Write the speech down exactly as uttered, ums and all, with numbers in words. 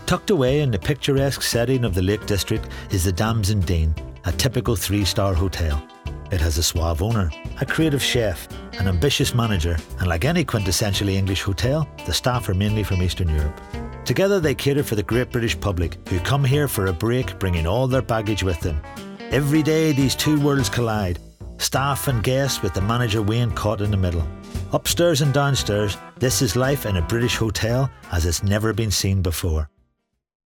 Tucked away in the picturesque setting of the Lake District is the Damson Dean, a typical three-star hotel. It has a suave owner, a creative chef, an ambitious manager, and like any quintessentially English hotel, the staff are mainly from Eastern Europe. Together they cater for the great British public who come here for a break, bringing all their baggage with them. Every day these two worlds collide, staff and guests, with the manager Wayne caught in the middle. Upstairs and downstairs, this is life in a British hotel as it's never been seen before.